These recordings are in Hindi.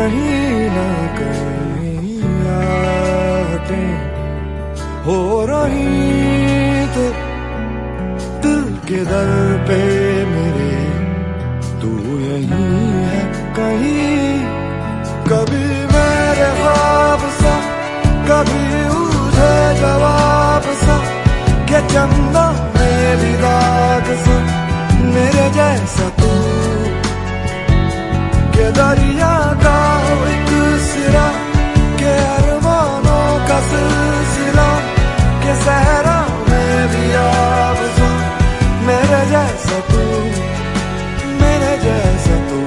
कहीं ना कहीं यादें हो रही थे दिल के दर पे मेरे, तू यहीं है कहीं। कभी मेरे ख्वाब सा, कभी उठे जवाब सा, के चंदा मेरी दाग सा, मेरे जैसा तू के दरिया का एक सिरा, के अरमानों का सिलसिला, के सहरा में भी आब सा, मेरे जैसा तू, मेरे जैसा तू।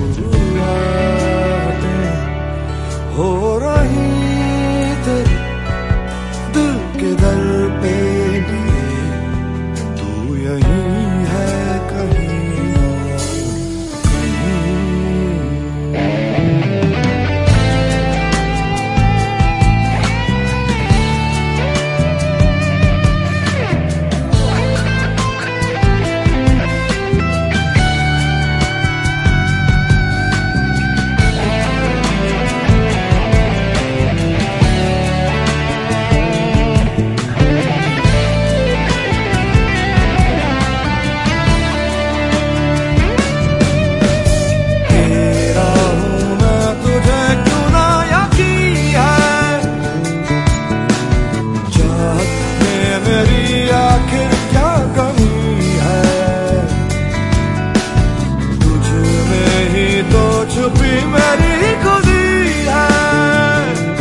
यादें हो रही थे दिल के दर पे मेरे, तू यहीं है कहीं। छुपी मेरी खुदी है,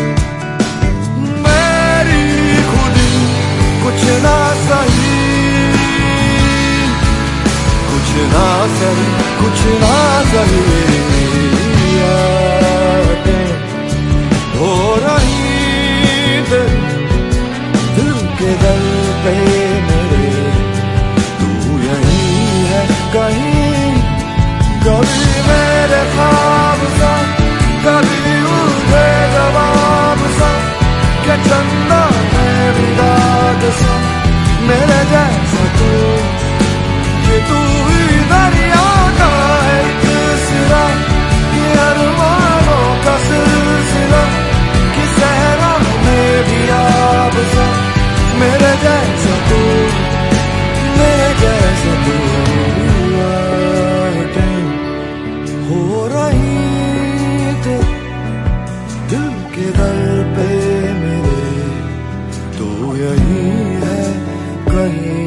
मेरी खुदी कुछ ना सही, कुछ ना सही, कुछ ना सही। यादें हो रही थे दिल के दर पे मेरे, तू यहीं है कहीं। कभी मेरे ख्वाब सा, कभी उठे जवाब सा, के चंदा में भी दाग सा, मेरे जैसा तू, ये तू ही दरिया का एक सिरा, ये अरमानों का सिलसिला, कि सहरा में भी आब सा, मेरे जैसा तू, मेरे जैसा तू। हो रही थे दिल के दर पे मेरे, तू यहीं है कहीं।